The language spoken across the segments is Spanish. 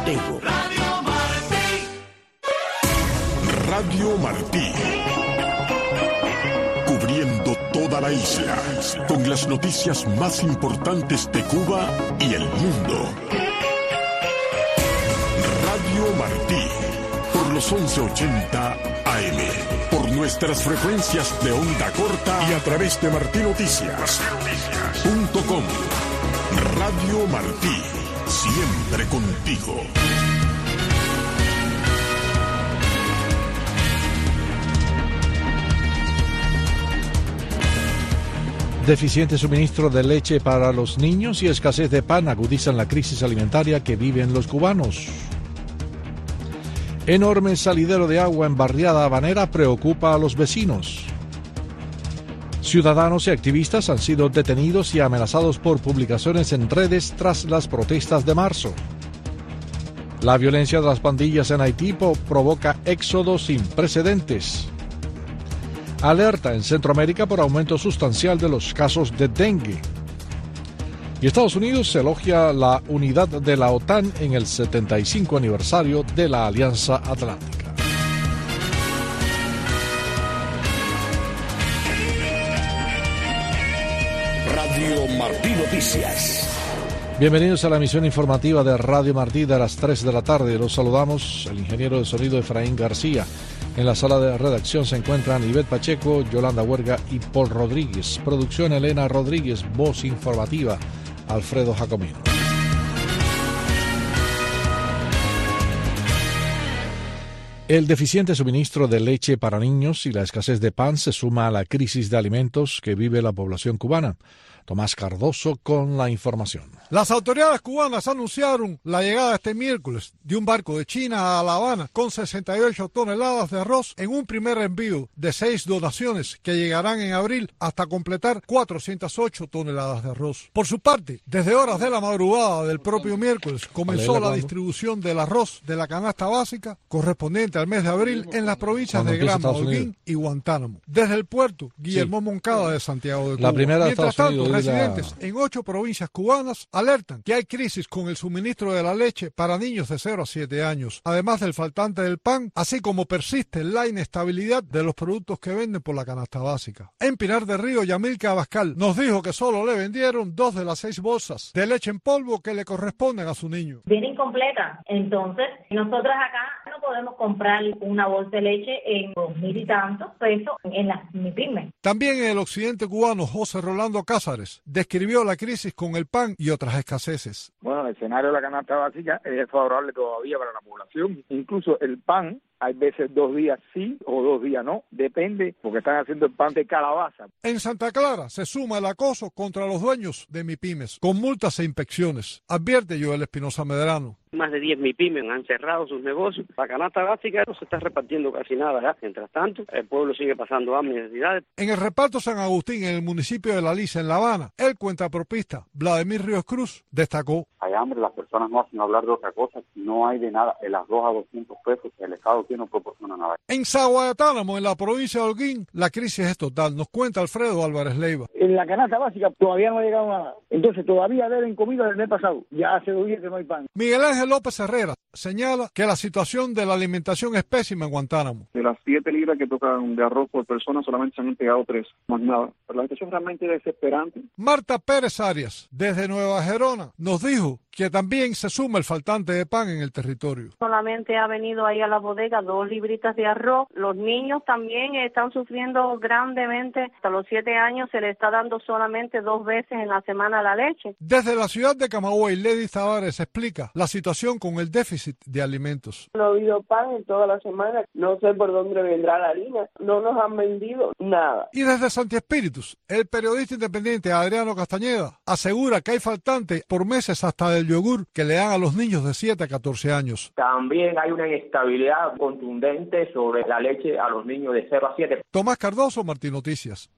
contigo. Radio Martí. Cubriendo toda la isla con las noticias más importantes de Cuba y el mundo. Radio Martí. Por los 1180 AM. Por nuestras frecuencias de onda corta y a través de martinoticias.com. Radio Martí. Siempre contigo. Deficiente suministro de leche para los niños y escasez de pan agudizan la crisis alimentaria que viven los cubanos. Enorme salidero de agua en barriada habanera preocupa a los vecinos. Ciudadanos y activistas han sido detenidos y amenazados por publicaciones en redes tras las protestas de marzo. La violencia de las pandillas en Haití provoca éxodos sin precedentes. Alerta en Centroamérica por aumento sustancial de los casos de dengue. Y Estados Unidos elogia la unidad de la OTAN en el 75 aniversario de la Alianza Atlántica. Radio Martí Noticias. Bienvenidos a la emisión informativa de Radio Martí de las 3 de la tarde. Los saludamos, el ingeniero de sonido Efraín García. En la sala de redacción se encuentran Ivette Pacheco, Yolanda Huerga y Paul Rodríguez. Producción Elena Rodríguez, voz informativa Alfredo Jacomino. El deficiente suministro de leche para niños y la escasez de pan se suma a la crisis de alimentos que vive la población cubana. Tomás Cardoso con la información. Las autoridades cubanas anunciaron la llegada este miércoles de un barco de China a La Habana con 68 toneladas de arroz en un primer envío de 6 donaciones que llegarán en abril hasta completar 408 toneladas de arroz. Por su parte, desde horas de la madrugada del propio miércoles comenzó la distribución del arroz de la canasta básica correspondiente al mes de abril en las provincias de Granma, Holguín y Guantánamo. Desde el puerto Guillermo Moncada de Santiago de Cuba. Mientras tanto, residentes en 8 provincias cubanas alertan que hay crisis con el suministro de la leche para niños de 0 a 7 años, además del faltante del pan, así como persiste la inestabilidad de los productos que venden por la canasta básica. En Pinar del Río, Yamilca Abascal nos dijo que solo le vendieron 2 de las 6 bolsas de leche en polvo que le corresponden a su niño. Viene incompleta, entonces nosotros acá no podemos comprar una bolsa de leche en 2,000 y tantos pesos en las MIPYME. También en el occidente cubano, José Rolando Cázares describió la crisis con el pan y otras escaseces. Bueno, el escenario de la canasta básica es favorable todavía para la población. Incluso el pan, hay veces 2 días sí o 2 días no, depende, porque están haciendo el pan de calabaza. En Santa Clara se suma el acoso contra los dueños de MIPYMES, con multas e inspecciones, advierte Joel Espinosa Medrano. Más de 10 MIPYMES han cerrado sus negocios. La canasta básica no se está repartiendo casi nada ya. Mientras tanto, el pueblo sigue pasando hambre y necesidades. En el reparto San Agustín, en el municipio de La Lisa, en La Habana, el cuentapropista Vladimir Ríos Cruz destacó: hay hambre, las personas no hacen hablar de otra cosa, no hay de nada. El arroz a 200 pesos, el Estado no proporciona nada. En Zaguayatánamo, en la provincia de Holguín, la crisis es total, nos cuenta Alfredo Álvarez Leiva. En la canasta básica todavía no ha llegado nada, entonces todavía deben comida del mes pasado, ya hace 2 días que no hay pan. Miguel Ángel López Herrera señala que la situación de la alimentación es pésima en Guantánamo. De las 7 libras que tocan de arroz por persona, solamente se han entregado 3, más nada. Pero la situación es realmente desesperante. Marta Pérez Arias, desde Nueva Gerona, nos dijo que también se suma el faltante de pan en el territorio. Solamente ha venido ahí a la bodega 2 libritas de arroz. Los niños también están sufriendo grandemente. Hasta los 7 años se le está dando solamente 2 veces en la semana la leche. Desde la ciudad de Camagüey, Lady Tavares explica la situación con el déficit de alimentos. No ha habido pan en toda la semana. No sé por dónde vendrá la harina. No nos han vendido nada. Y desde Santi Espíritus, el periodista independiente Adriano Castañeda asegura que hay faltante por meses hasta del yogur que le dan a los niños de 7 a 14 años. También hay una inestabilidad contundente sobre la leche a los niños de 0 a 7. Tomás Cardoso, Martín Noticias.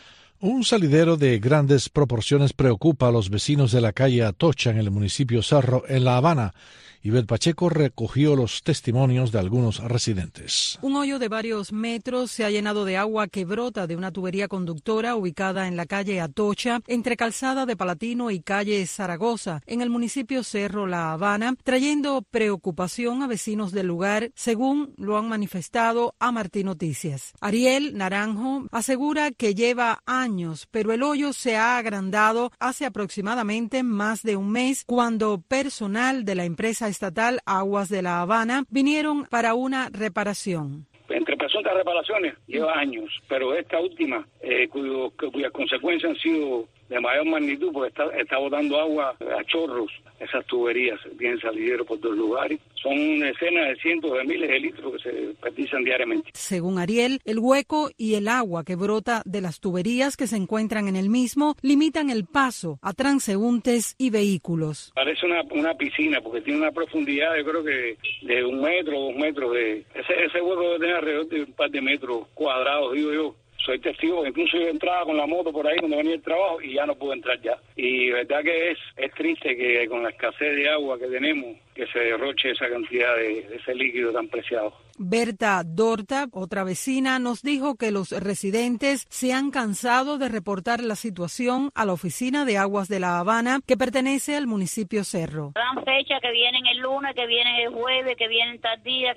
Un salidero de grandes proporciones preocupa a los vecinos de la calle Atocha en el municipio Cerro, en La Habana, Ivette Pacheco recogió los testimonios de algunos residentes. Un hoyo de varios metros se ha llenado de agua que brota de una tubería conductora ubicada en la calle Atocha, entre Calzada de Palatino y calle Zaragoza, en el municipio Cerro La Habana, trayendo preocupación a vecinos del lugar, según lo han manifestado a Martí Noticias. Ariel Naranjo asegura que lleva años, pero el hoyo se ha agrandado hace aproximadamente más de un mes, cuando personal de la empresa estatal Aguas de La Habana vinieron para una reparación. Entre presuntas reparaciones lleva años, pero esta última, cuyas consecuencias han sido de mayor magnitud, porque está botando agua a chorros. Esas tuberías tienen salidero por 2 lugares. Son decenas de cientos de miles de litros que se desperdician diariamente. Según Ariel, el hueco y el agua que brota de las tuberías que se encuentran en el mismo limitan el paso a transeúntes y vehículos. Parece una piscina porque tiene una profundidad, yo creo que de 1 metro, 2 metros. Ese hueco debe tener alrededor de un par de metros cuadrados, digo yo. Soy testigo que incluso yo entraba con la moto por ahí cuando venía el trabajo y ya no puedo entrar ya. Y verdad que es triste que con la escasez de agua que tenemos, que se derroche esa cantidad de ese líquido tan preciado. Berta Dorta, otra vecina, nos dijo que los residentes se han cansado de reportar la situación a la oficina de Aguas de La Habana, que pertenece al municipio Cerro. Dan fecha que vienen el lunes, que vienen el jueves, que vienen tal día,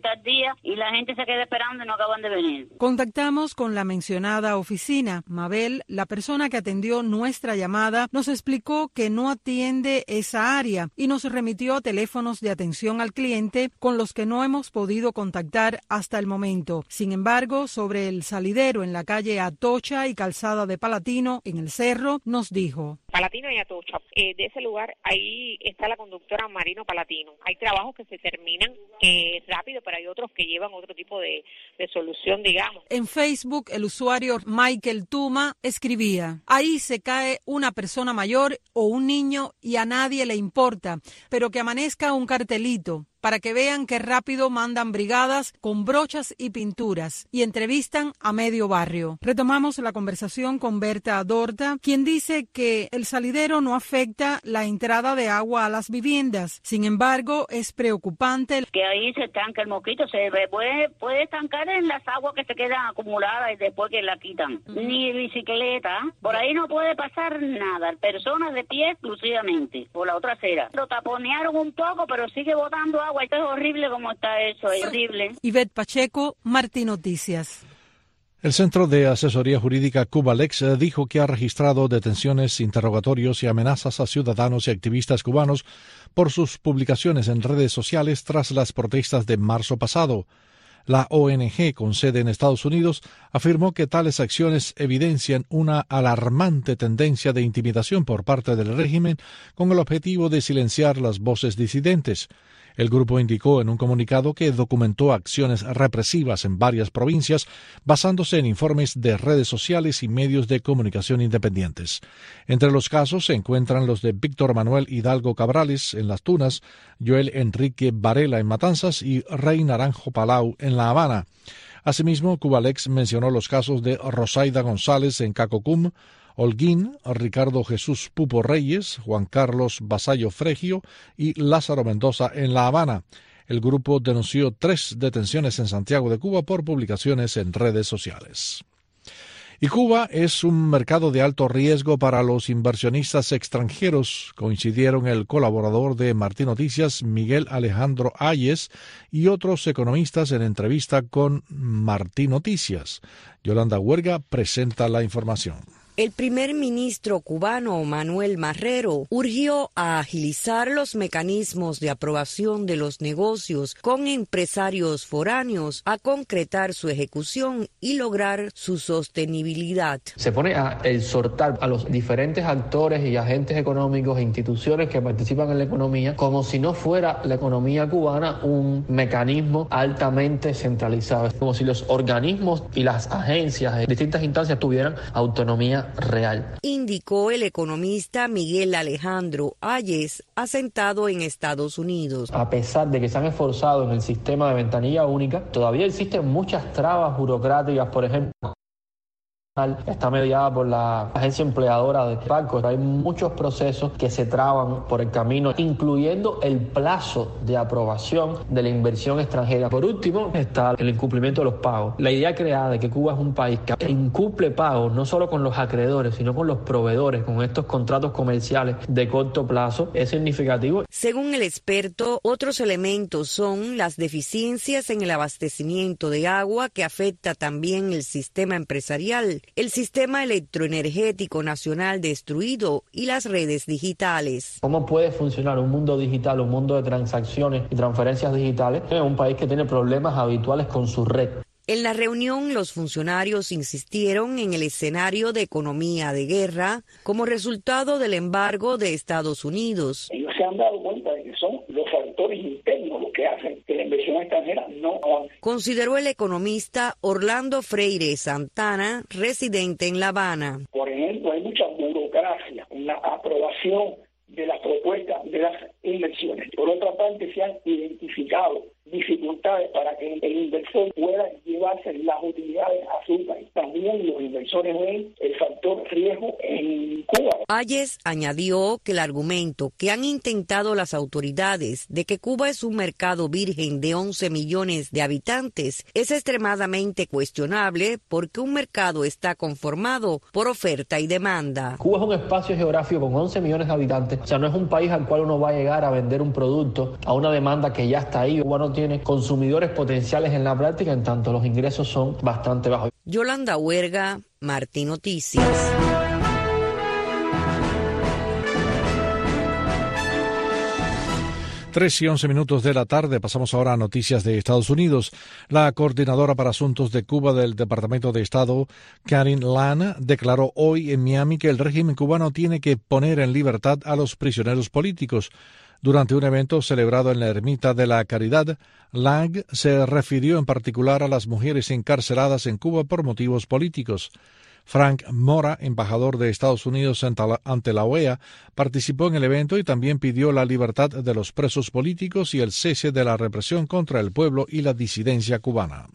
y la gente se queda esperando y no acaban de venir. Contactamos con la mencionada oficina. Mabel, la persona que atendió nuestra llamada, nos explicó que no atiende esa área y nos remitió a teléfonos de atención al cliente con los que no hemos podido contactar hasta el momento. Sin embargo, sobre el salidero en la calle Atocha y Calzada de Palatino, en el Cerro, nos dijo: Palatino y Atocha, de ese lugar, ahí está la conductora Marino Palatino. Hay trabajos que se terminan rápido, pero hay otros que llevan otro tipo de solución, digamos. En Facebook, el usuario Michael Tuma escribía: ahí se cae una persona mayor o un niño y a nadie le importa, pero que amanezca un cartelito para que vean qué rápido mandan brigadas con brochas y pinturas y entrevistan a medio barrio. Retomamos la conversación con Berta Dorta, quien dice que el salidero no afecta la entrada de agua a las viviendas. Sin embargo, es preocupante que ahí se estanca el mosquito, se puede estancar en las aguas que se quedan acumuladas y después que la quitan. Ni bicicleta, por ahí no puede pasar nada, personas de pie exclusivamente, por la otra acera. Lo taponearon un poco, pero sigue botando agua. Esto es horrible como está eso, es horrible. Ivette Pacheco, Martí Noticias. El Centro de Asesoría Jurídica Cubalex dijo que ha registrado detenciones, interrogatorios y amenazas a ciudadanos y activistas cubanos por sus publicaciones en redes sociales tras las protestas de marzo pasado. La ONG, con sede en Estados Unidos, afirmó que tales acciones evidencian una alarmante tendencia de intimidación por parte del régimen con el objetivo de silenciar las voces disidentes. El grupo indicó en un comunicado que documentó acciones represivas en varias provincias basándose en informes de redes sociales y medios de comunicación independientes. Entre los casos se encuentran los de Víctor Manuel Hidalgo Cabrales en Las Tunas, Joel Enrique Varela en Matanzas y Rey Naranjo Palau en La Habana. Asimismo, Cubalex mencionó los casos de Rosaida González en Cacocum, Holguín, Ricardo Jesús Pupo Reyes, Juan Carlos Vasallo Fregio y Lázaro Mendoza en La Habana. El grupo denunció 3 detenciones en Santiago de Cuba por publicaciones en redes sociales. Y Cuba es un mercado de alto riesgo para los inversionistas extranjeros, coincidieron el colaborador de Martí Noticias, Miguel Alejandro Ayes, y otros economistas en entrevista con Martí Noticias. Yolanda Huerga presenta la información. El primer ministro cubano Manuel Marrero urgió a agilizar los mecanismos de aprobación de los negocios con empresarios foráneos, a concretar su ejecución y lograr su sostenibilidad. Se pone a exhortar a los diferentes actores y agentes económicos e instituciones que participan en la economía como si no fuera la economía cubana un mecanismo altamente centralizado, como si los organismos y las agencias de distintas instancias tuvieran autonomía real. Indicó el economista Miguel Alejandro Ayes, asentado en Estados Unidos. A pesar de que se han esforzado en el sistema de ventanilla única, todavía existen muchas trabas burocráticas, por ejemplo, Está mediada por la agencia empleadora de bancos. Hay muchos procesos que se traban por el camino, incluyendo el plazo de aprobación de la inversión extranjera. Por último, está el incumplimiento de los pagos. La idea creada de que Cuba es un país que incumple pagos no solo con los acreedores, sino con los proveedores, con estos contratos comerciales de corto plazo, es significativo. Según el experto, otros elementos son las deficiencias en el abastecimiento de agua, que afecta también el sistema empresarial, el sistema electroenergético nacional destruido y las redes digitales. ¿Cómo puede funcionar un mundo digital, un mundo de transacciones y transferencias digitales en un país que tiene problemas habituales con su red? En la reunión, los funcionarios insistieron en el escenario de economía de guerra como resultado del embargo de Estados Unidos. Ellos se han dado cuenta de que son los factores internos los que hacen que la inversión extranjera no avance. Consideró el economista Orlando Freire Santana, residente en La Habana. Por ejemplo, hay mucha burocracia en la aprobación de las propuestas de las inversiones. Por otra parte, se han identificado dificultades para que el inversor pueda llevarse las utilidades a su país. También los inversores ven el factor riesgo en Cuba. Hayes añadió que el argumento que han intentado las autoridades de que Cuba es un mercado virgen de 11 millones de habitantes es extremadamente cuestionable, porque un mercado está conformado por oferta y demanda. Cuba es un espacio geográfico con 11 millones de habitantes, o sea, no es un país al cual uno va a llegar a vender un producto a una demanda que ya está ahí. Cuba no tiene consumidores potenciales en la práctica, en tanto los ingresos son bastante bajos. Yolanda Huerga, Martín Noticias. 3:11 de la tarde. Pasamos ahora a noticias de Estados Unidos. La coordinadora para asuntos de Cuba del Departamento de Estado, Karen Lana, declaró hoy en Miami que el régimen cubano tiene que poner en libertad a los prisioneros políticos. Durante un evento celebrado en la Ermita de la Caridad, Lang se refirió en particular a las mujeres encarceladas en Cuba por motivos políticos. Frank Mora, embajador de Estados Unidos ante la OEA, participó en el evento y también pidió la libertad de los presos políticos y el cese de la represión contra el pueblo y la disidencia cubana.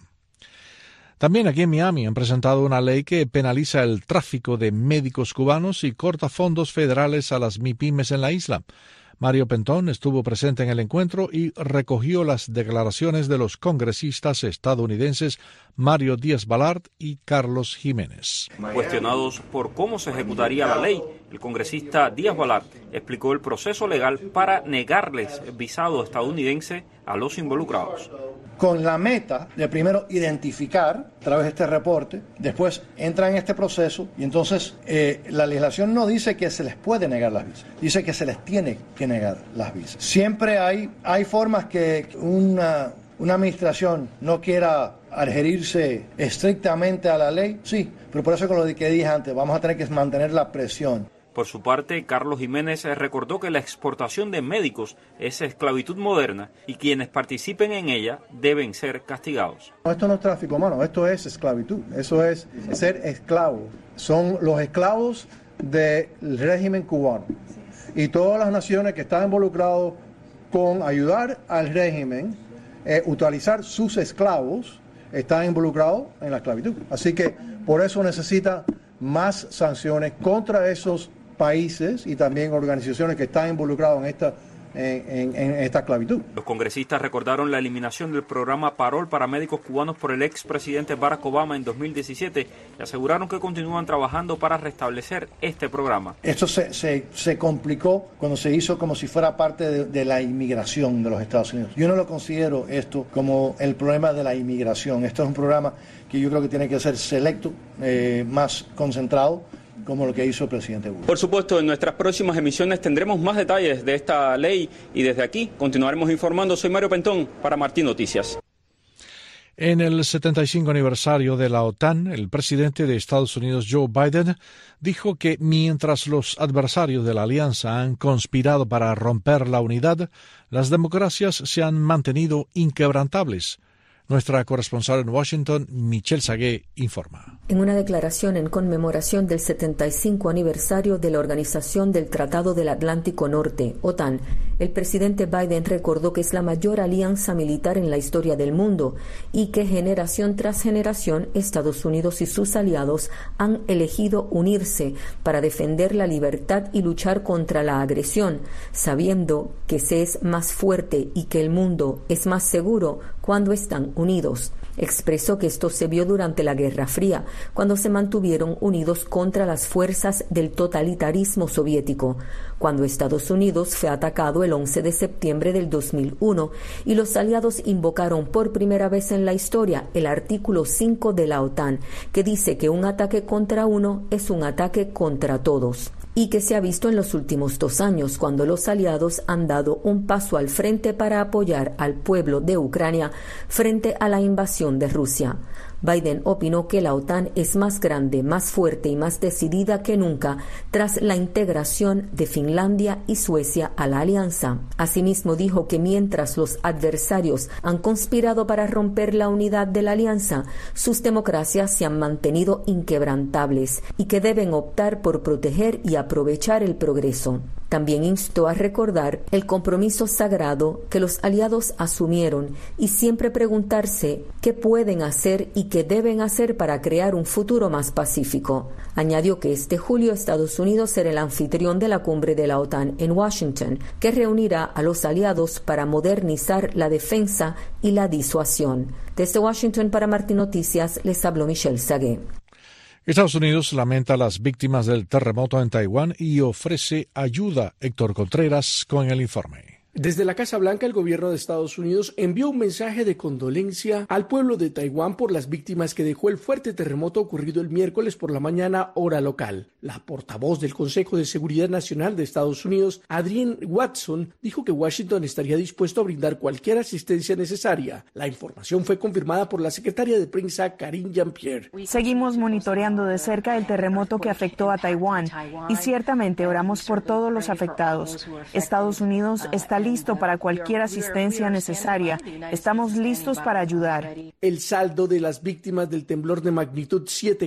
También aquí en Miami han presentado una ley que penaliza el tráfico de médicos cubanos y corta fondos federales a las MIPYMES en la isla. Mario Pentón estuvo presente en el encuentro y recogió las declaraciones de los congresistas estadounidenses Mario Díaz-Balart y Carlos Jiménez. Cuestionados por cómo se ejecutaría la ley, el congresista Díaz-Balart explicó el proceso legal para negarles visado estadounidense a los involucrados. Con la meta de primero identificar a través de este reporte, después entra en este proceso y entonces la legislación no dice que se les puede negar las visas, dice que se les tiene que negar las visas. Siempre hay formas que una administración no quiera adherirse estrictamente a la ley, sí, pero por eso con lo que dije antes, vamos a tener que mantener la presión. Por su parte, Carlos Jiménez recordó que la exportación de médicos es esclavitud moderna y quienes participen en ella deben ser castigados. Esto no es tráfico humano, esto es esclavitud, eso es ser esclavo. Son los esclavos del régimen cubano y todas las naciones que están involucradas con ayudar al régimen, utilizar sus esclavos, están involucrados en la esclavitud. Así que por eso necesita más sanciones contra esos países y también organizaciones que están involucradas en esta esclavitud. Los congresistas recordaron la eliminación del programa Parol para médicos cubanos por el expresidente Barack Obama en 2017 y aseguraron que continúan trabajando para restablecer este programa. Esto se complicó cuando se hizo como si fuera parte de la inmigración de los Estados Unidos. Yo no lo considero esto como el problema de la inmigración. Esto es un programa que yo creo que tiene que ser selecto, más concentrado, como lo que hizo el presidente Bush. Por supuesto, en nuestras próximas emisiones tendremos más detalles de esta ley y desde aquí continuaremos informando. Soy Mario Pentón para Martín Noticias. En el 75 aniversario de la OTAN, el presidente de Estados Unidos, Joe Biden, dijo que mientras los adversarios de la alianza han conspirado para romper la unidad, las democracias se han mantenido inquebrantables. Nuestra corresponsal en Washington, Michelle Sagué, informa. En una declaración en conmemoración del 75 aniversario de la Organización del Tratado del Atlántico Norte, OTAN, el presidente Biden recordó que es la mayor alianza militar en la historia del mundo y que generación tras generación Estados Unidos y sus aliados han elegido unirse para defender la libertad y luchar contra la agresión, sabiendo que se es más fuerte y que el mundo es más seguro cuando están unidos. Expresó que esto se vio durante la Guerra Fría, cuando se mantuvieron unidos contra las fuerzas del totalitarismo soviético, cuando Estados Unidos fue atacado el 11 de septiembre del 2001 y los aliados invocaron por primera vez en la historia el artículo 5 de la OTAN, que dice que un ataque contra uno es un ataque contra todos, y que se ha visto en los últimos 2 años, cuando los aliados han dado un paso al frente para apoyar al pueblo de Ucrania frente a la invasión de Rusia. Biden opinó que la OTAN es más grande, más fuerte y más decidida que nunca tras la integración de Finlandia y Suecia a la alianza. Asimismo, dijo que mientras los adversarios han conspirado para romper la unidad de la alianza, sus democracias se han mantenido inquebrantables y que deben optar por proteger y aprovechar el progreso. También instó a recordar el compromiso sagrado que los aliados asumieron y siempre preguntarse qué pueden hacer y qué deben hacer para crear un futuro más pacífico. Añadió que este julio Estados Unidos será el anfitrión de la cumbre de la OTAN en Washington, que reunirá a los aliados para modernizar la defensa y la disuasión. Desde Washington para Martín Noticias les habló Michelle Sagué. Estados Unidos lamenta las víctimas del terremoto en Taiwán y ofrece ayuda. Héctor Contreras con el informe. Desde la Casa Blanca, el gobierno de Estados Unidos envió un mensaje de condolencia al pueblo de Taiwán por las víctimas que dejó el fuerte terremoto ocurrido el miércoles por la mañana, hora local. La portavoz del Consejo de Seguridad Nacional de Estados Unidos, Adrienne Watson, dijo que Washington estaría dispuesto a brindar cualquier asistencia necesaria. La información fue confirmada por la secretaria de prensa, Karine Jean-Pierre. Seguimos monitoreando de cerca el terremoto que afectó a Taiwán y ciertamente oramos por todos los afectados. Estados Unidos está listo para cualquier asistencia necesaria. Estamos listos para ayudar. El saldo de las víctimas del temblor de magnitud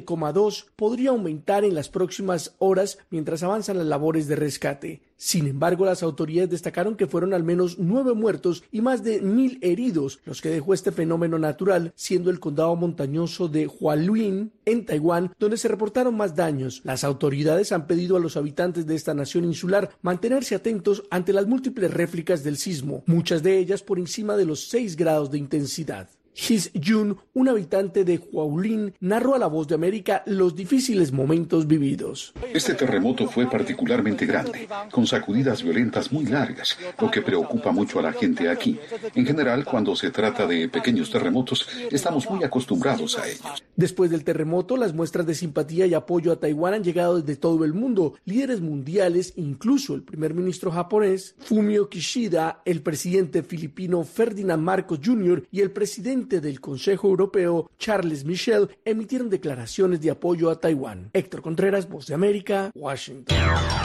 7,2 podría aumentar en las próximas horas mientras avanzan las labores de rescate. Sin embargo, las autoridades destacaron que fueron al menos 9 muertos y más de 1,000 heridos los que dejó este fenómeno natural, siendo el condado montañoso de Hualien, en Taiwán, donde se reportaron más daños. Las autoridades han pedido a los habitantes de esta nación insular mantenerse atentos ante las múltiples réplicas del sismo, muchas de ellas por encima de los 6 grados de intensidad. His Jun, un habitante de Hualien, narró a La Voz de América los difíciles momentos vividos. Este terremoto fue particularmente grande, con sacudidas violentas muy largas, lo que preocupa mucho a la gente aquí. En general, cuando se trata de pequeños terremotos, estamos muy acostumbrados a ellos. Después del terremoto, las muestras de simpatía y apoyo a Taiwán han llegado desde todo el mundo. Líderes mundiales, incluso el primer ministro japonés, Fumio Kishida, el presidente filipino Ferdinand Marcos Jr. y el presidente del Consejo Europeo, Charles Michel, emitieron declaraciones de apoyo a Taiwán. Héctor Contreras, Voz de América, Washington.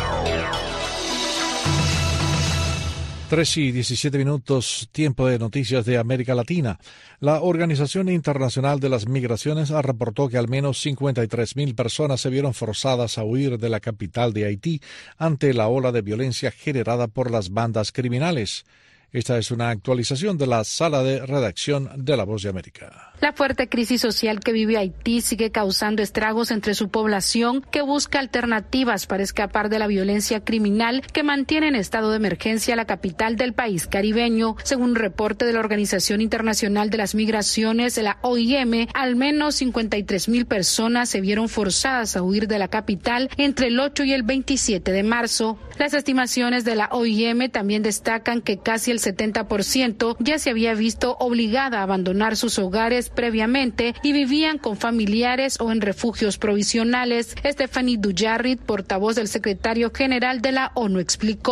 3:17, tiempo de noticias de América Latina. La Organización Internacional de las Migraciones reportó que al menos 53,000 personas se vieron forzadas a huir de la capital de Haití ante la ola de violencia generada por las bandas criminales. Esta es una actualización de la sala de redacción de La Voz de América. La fuerte crisis social que vive Haití sigue causando estragos entre su población, que busca alternativas para escapar de la violencia criminal que mantiene en estado de emergencia la capital del país caribeño. Según un reporte de la Organización Internacional de las Migraciones, la OIM, al menos 53,000 personas se vieron forzadas a huir de la capital entre el 8 y el 27 de marzo. Las estimaciones de la OIM también destacan que casi el 70% ya se había visto obligada a abandonar sus hogares previamente y vivían con familiares o en refugios provisionales. Stephanie Dujarric, portavoz del secretario general de la ONU, explicó.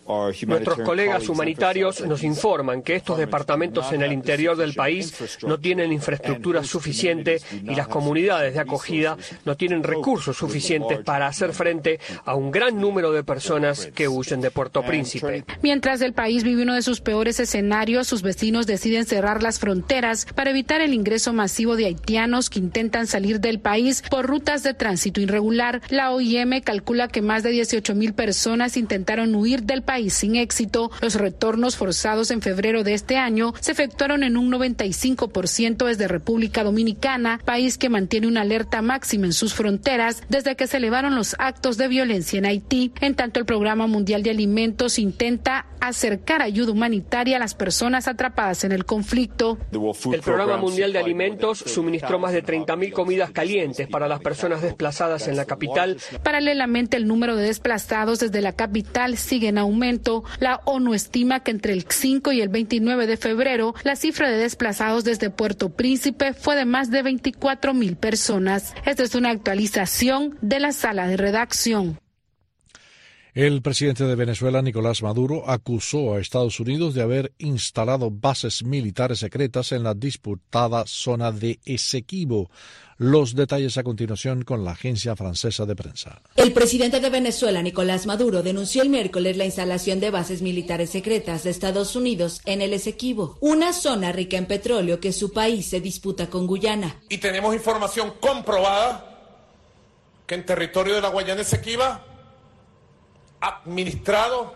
Nuestros colegas humanitarios nos informan que estos departamentos en el interior del país no tienen infraestructura suficiente y las comunidades de acogida no tienen recursos suficientes para hacer frente a un gran número de personas que huyen de Puerto Príncipe. Mientras el país vive uno de sus peores escenarios, sus vecinos deciden cerrar las fronteras para evitar el ingreso masivo de haitianos que intentan salir del país por rutas de tránsito irregular. La OIM calcula que más de 18,000 personas intentaron huir del país sin éxito. Los retornos forzados en febrero de este año se efectuaron en un 95% desde República Dominicana, país que mantiene una alerta máxima en sus fronteras desde que se elevaron los actos de violencia en Haití. En tanto, el Programa Mundial de Alimentos intenta acercar ayuda humanitaria a las personas atrapadas en el conflicto. El Programa Mundial de Alimentos suministró más de 30,000 comidas calientes para las personas desplazadas en la capital. Paralelamente, el número de desplazados desde la capital sigue en aumento. La ONU estima que entre el 5 y el 29 de febrero, la cifra de desplazados desde Puerto Príncipe fue de más de 24,000 personas. Esta es una actualización de la sala de redacción. El presidente de Venezuela, Nicolás Maduro, acusó a Estados Unidos de haber instalado bases militares secretas en la disputada zona de Esequibo. Los detalles a continuación con la agencia francesa de prensa. El presidente de Venezuela, Nicolás Maduro, denunció el miércoles la instalación de bases militares secretas de Estados Unidos en el Esequibo, una zona rica en petróleo que su país se disputa con Guyana. Y tenemos información comprobada que en territorio de la Guayana Esequiba, administrado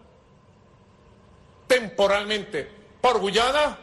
temporalmente por Guyana,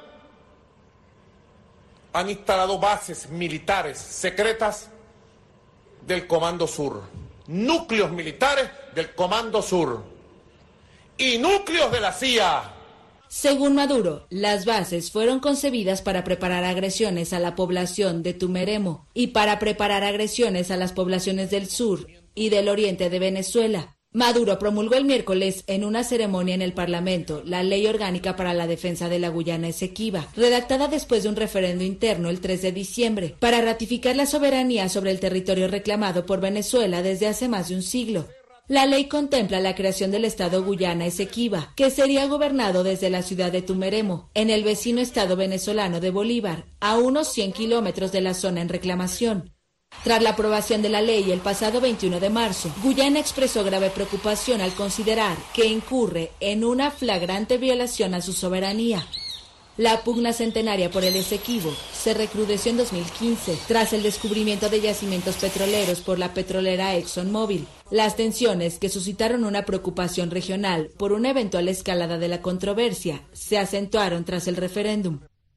han instalado bases militares secretas del Comando Sur, núcleos militares del Comando Sur y núcleos de la CIA. Según Maduro, las bases fueron concebidas para preparar agresiones a la población de Tumeremo y para preparar agresiones a las poblaciones del sur y del oriente de Venezuela. Maduro promulgó el miércoles en una ceremonia en el Parlamento la Ley Orgánica para la Defensa de la Guyana Esequiba, redactada después de un referendo interno el 3 de diciembre, para ratificar la soberanía sobre el territorio reclamado por Venezuela desde hace más de un siglo. La ley contempla la creación del Estado Guyana Esequiba, que sería gobernado desde la ciudad de Tumeremo, en el vecino estado venezolano de Bolívar, a unos 100 kilómetros de la zona en reclamación. Tras la aprobación de la ley el pasado 21 de marzo, Guyana expresó grave preocupación al considerar que incurre en una flagrante violación a su soberanía. La pugna centenaria por el Esequibo se recrudeció en 2015 tras el descubrimiento de yacimientos petroleros por la petrolera ExxonMobil. Las tensiones que suscitaron una preocupación regional por una eventual escalada de la controversia se acentuaron tras el referéndum.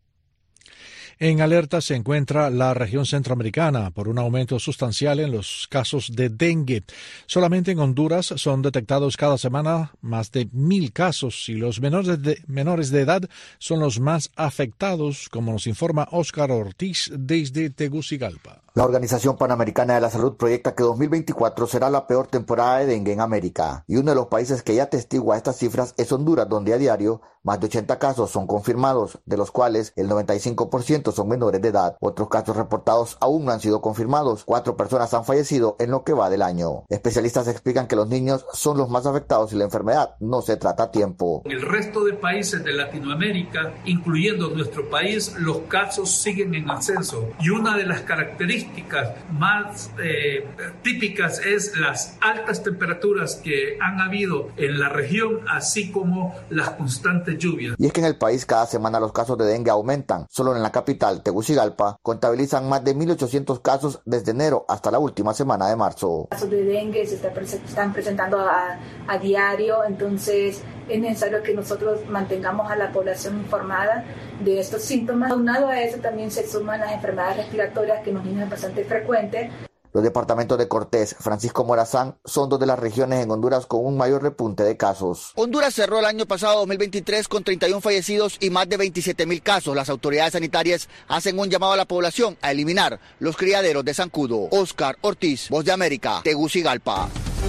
En alerta se encuentra la región centroamericana por un aumento sustancial en los casos de dengue. Solamente en Honduras son detectados cada semana más de 1,000 casos y los menores de edad son los más afectados, como nos informa Óscar Ortiz desde Tegucigalpa. La Organización Panamericana de la Salud proyecta que 2024 será la peor temporada de dengue en América, y uno de los países que ya atestigua estas cifras es Honduras, donde a diario más de 80 casos son confirmados, de los cuales el 95% son menores de edad. Otros casos reportados aún no han sido confirmados. 4 personas han fallecido en lo que va del año. Especialistas explican que los niños son los más afectados y la enfermedad no se trata a tiempo. En el resto de países de Latinoamérica, incluyendo nuestro país, los casos siguen en ascenso, y una de las características más típicas es las altas temperaturas que han habido en la región, así como las constantes lluvias. Y es que en el país cada semana los casos de dengue aumentan. Solo en la capital, Tegucigalpa, contabilizan más de 1,800 casos desde enero hasta la última semana de marzo. Casos de dengue se están presentando a diario, entonces es necesario que nosotros mantengamos a la población informada de estos síntomas. Aunado a eso también se suman las enfermedades respiratorias, que en los niños es bastante frecuente. Los departamentos de Cortés, Francisco Morazán, son 2 de las regiones en Honduras con un mayor repunte de casos. Honduras cerró el año pasado 2023 con 31 fallecidos y más de 27,000 casos. Las autoridades sanitarias hacen un llamado a la población a eliminar los criaderos de zancudo. Óscar Ortiz, Voz de América, Tegucigalpa.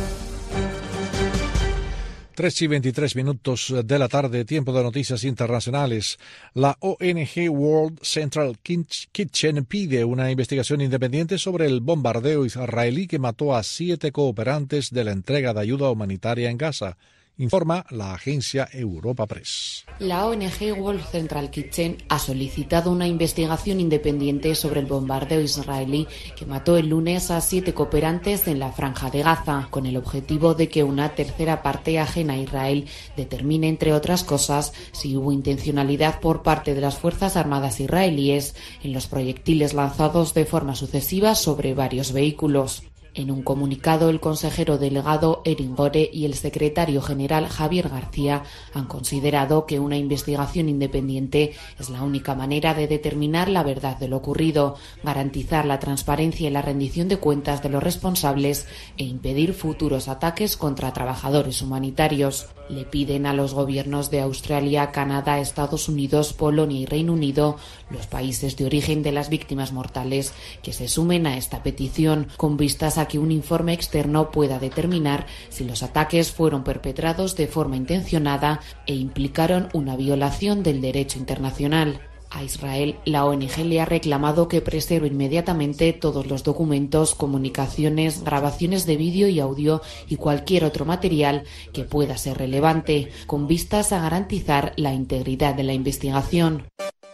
3:23 de la tarde, tiempo de noticias internacionales. La ONG World Central Kitchen pide una investigación independiente sobre el bombardeo israelí que mató a 7 cooperantes de la entrega de ayuda humanitaria en Gaza informa la agencia Europa Press. La ONG World Central Kitchen ha solicitado una investigación independiente sobre el bombardeo israelí que mató el lunes a 7 cooperantes en la Franja de Gaza, con el objetivo de que una tercera parte ajena a Israel determine, entre otras cosas, si hubo intencionalidad por parte de las Fuerzas Armadas israelíes en los proyectiles lanzados de forma sucesiva sobre varios vehículos. En un comunicado, el consejero delegado Erin Gore y el secretario general Javier García han considerado que una investigación independiente es la única manera de determinar la verdad de lo ocurrido, garantizar la transparencia y la rendición de cuentas de los responsables e impedir futuros ataques contra trabajadores humanitarios. Le piden a los gobiernos de Australia, Canadá, Estados Unidos, Polonia y Reino Unido, los países de origen de las víctimas mortales, que se sumen a esta petición, con vistas a que un informe externo pueda determinar si los ataques fueron perpetrados de forma intencionada e implicaron una violación del derecho internacional. A Israel, la ONG le ha reclamado que preserve inmediatamente todos los documentos, comunicaciones, grabaciones de vídeo y audio y cualquier otro material que pueda ser relevante, con vistas a garantizar la integridad de la investigación.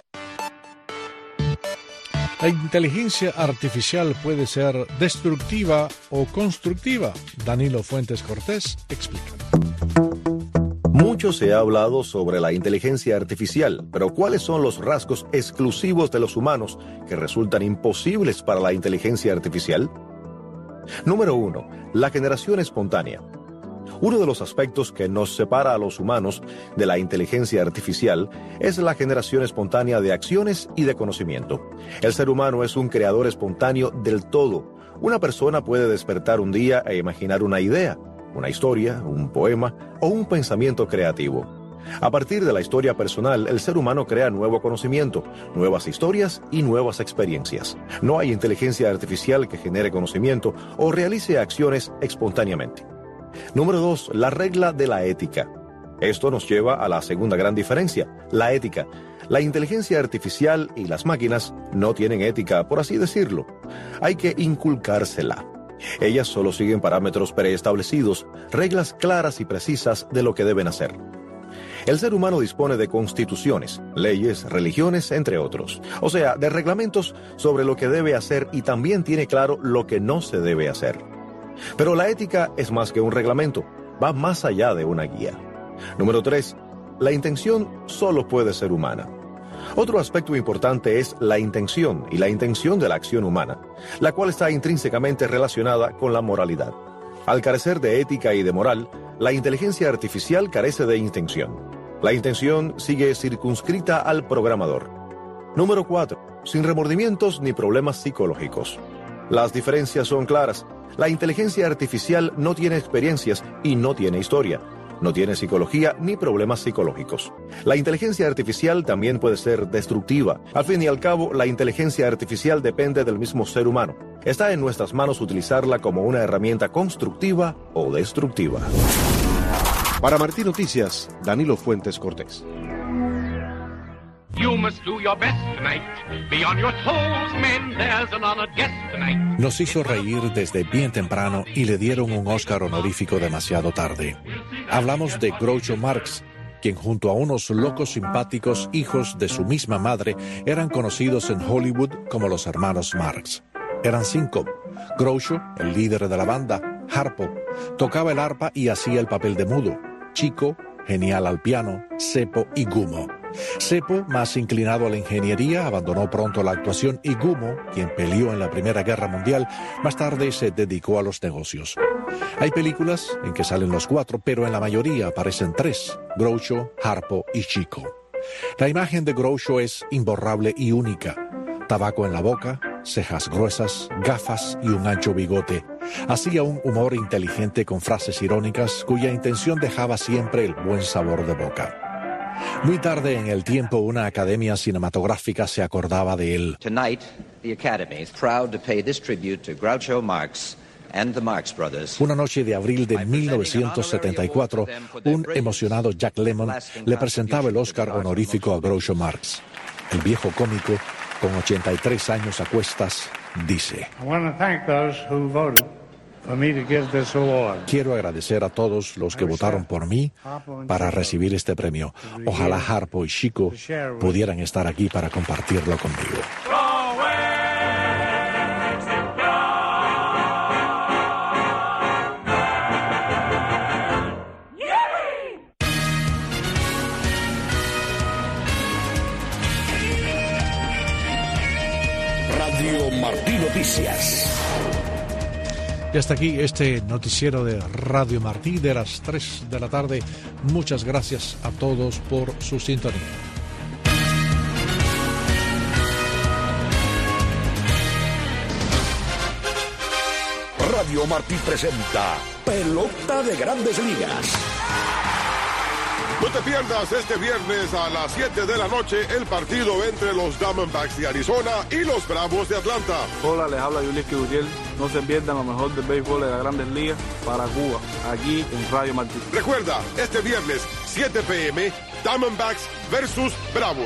La inteligencia artificial puede ser destructiva o constructiva. Danilo Fuentes Cortés explica. Mucho se ha hablado sobre la inteligencia artificial, pero ¿cuáles son los rasgos exclusivos de los humanos que resultan imposibles para la inteligencia artificial? Número 1. La generación espontánea. Uno de los aspectos que nos separa a los humanos de la inteligencia artificial es la generación espontánea de acciones y de conocimiento. El ser humano es un creador espontáneo del todo. Una persona puede despertar un día e imaginar una idea, una historia, un poema o un pensamiento creativo. A partir de la historia personal, el ser humano crea nuevo conocimiento, nuevas historias y nuevas experiencias. No hay inteligencia artificial que genere conocimiento o realice acciones espontáneamente. Número 2. La regla de la ética. Esto nos lleva a la segunda gran diferencia, la ética. La inteligencia artificial y las máquinas no tienen ética, por así decirlo. Hay que inculcársela. Ellas solo siguen parámetros preestablecidos, reglas claras y precisas de lo que deben hacer. El ser humano dispone de constituciones, leyes, religiones, entre otros. O sea, de reglamentos sobre lo que debe hacer y también tiene claro lo que no se debe hacer. Pero la ética es más que un reglamento, va más allá de una guía. Número 3. La intención solo puede ser humana. Otro aspecto importante es la intención y la intención de la acción humana, la cual está intrínsecamente relacionada con la moralidad. Al carecer de ética y de moral, la inteligencia artificial carece de intención. La intención sigue circunscrita al programador. Número 4. Sin remordimientos ni problemas psicológicos. Las diferencias son claras. La inteligencia artificial no tiene experiencias y no tiene historia. No tiene psicología ni problemas psicológicos. La inteligencia artificial también puede ser destructiva. Al fin y al cabo, la inteligencia artificial depende del mismo ser humano. Está en nuestras manos utilizarla como una herramienta constructiva o destructiva. Para Martín Noticias, Danilo Fuentes Cortés. You must do your best tonight. Be on your toes, men. There's an honored guest tonight. Nos hizo reír desde bien temprano y le dieron un Oscar honorífico demasiado tarde. Hablamos de Groucho Marx, quien junto a unos locos simpáticos hijos de su misma madre eran conocidos en Hollywood como los hermanos Marx. Eran 5. Groucho, el líder de la banda, Harpo, tocaba el arpa y hacía el papel de mudo. Chico, genial al piano, Seppo y Gumo. Seppo, más inclinado a la ingeniería, abandonó pronto la actuación y Gumo, quien peleó en la Primera Guerra Mundial, más tarde se dedicó a los negocios. Hay películas en que salen los 4, pero en la mayoría aparecen 3, Groucho, Harpo y Chico. La imagen de Groucho es imborrable y única. Tabaco en la boca, cejas gruesas, gafas y un ancho bigote. Hacía un humor inteligente con frases irónicas cuya intención dejaba siempre el buen sabor de boca. Muy tarde en el tiempo, una academia cinematográfica se acordaba de él. Tonight, the Academy is proud to pay this tribute to Groucho Marx and the Marx Brothers. Una noche de abril de 1974, un emocionado Jack Lemmon le presentaba el Oscar honorífico a Groucho Marx. El viejo cómico, con 83 años a cuestas, dice: I want to thank those who voted Quiero agradecer a todos los que votaron por mí para recibir este premio. Ojalá Harpo y Chico pudieran estar aquí para compartirlo conmigo. Radio Martí Noticias. Y hasta aquí este noticiero de Radio Martí de las 3 de la tarde. Muchas gracias a todos por su sintonía. Radio Martí presenta Pelota de Grandes Ligas. No te pierdas este viernes a las 7 de la noche el partido entre los Diamondbacks de Arizona y los Bravos de Atlanta. Hola, les habla Yulieski Gutiérrez. No se pierdan lo mejor del béisbol de las Grandes Ligas para Cuba, aquí en Radio Martí. Recuerda, este viernes, 7 p.m., Diamondbacks versus Bravos.